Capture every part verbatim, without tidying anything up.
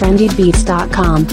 trendy beats dot com.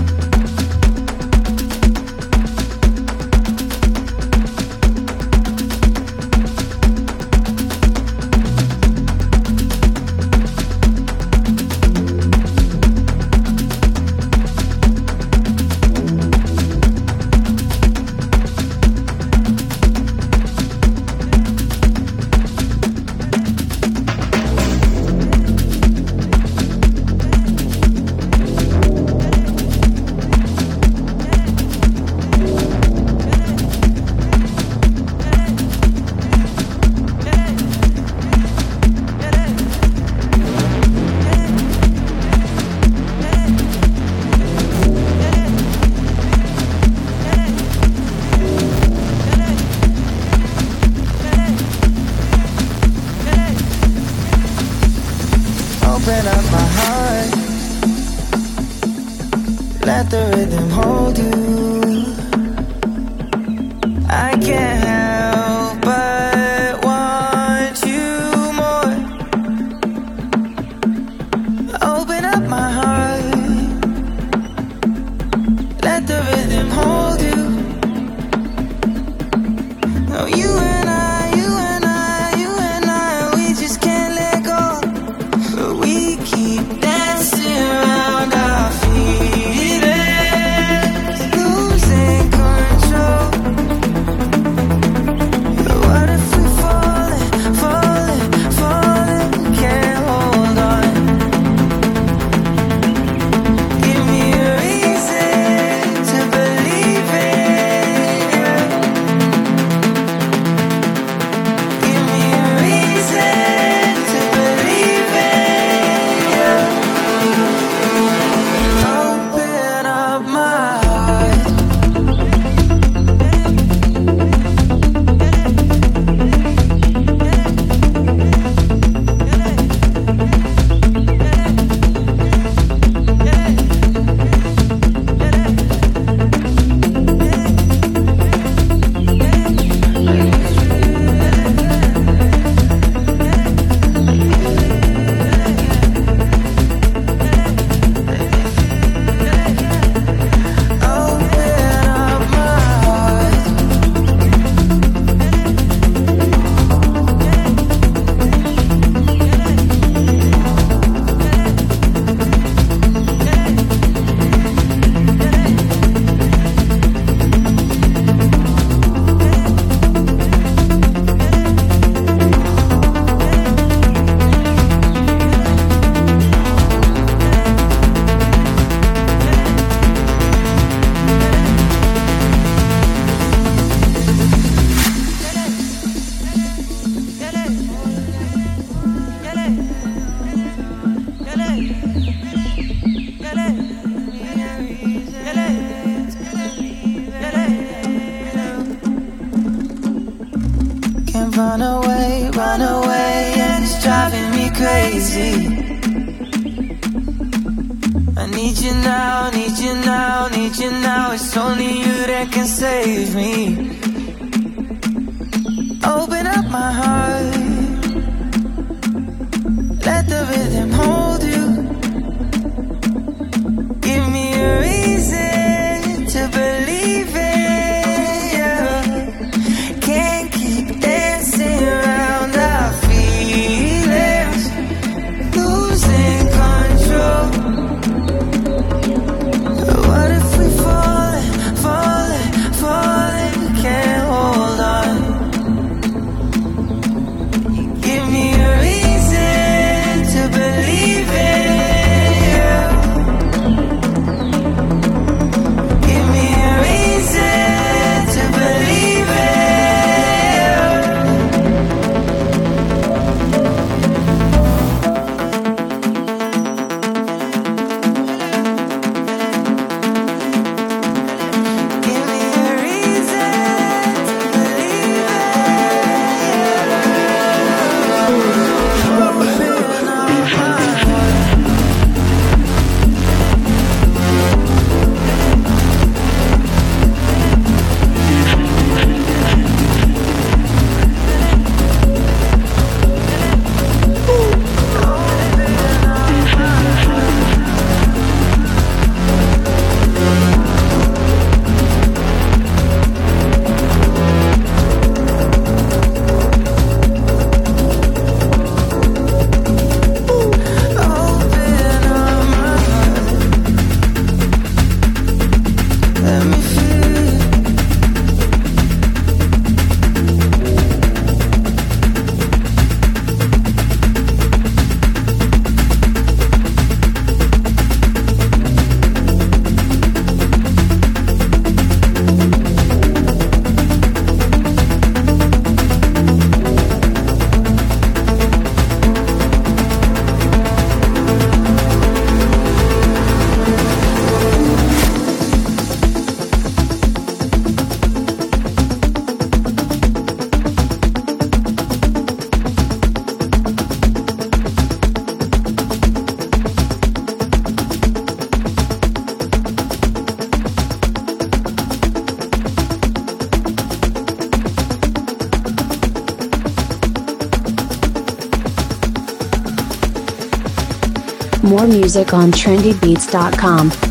Open up my heart, let the rhythm hold you. I can't help but want you more. Open up my heart, let the rhythm hold you. Oh, you and I, you and I, you and I, we just can't let go. But we keep dancing around our feelings, losing control. What if we falling, falling, falling, can't hold on? Give me a reason to believe in you. Give me a reason to believe in you. Open up my heart. Open up my heart. Can't run away, run away, and it's driving me crazy. I need you now, need you now, need you now. It's only you that can save me. Open up my heart, let the rhythm hold you. Give me a reason to believe in you. Can't keep dancing around our feelings, losing control. What if we falling, falling, falling, can't hold on? More music on trendy beats dot com.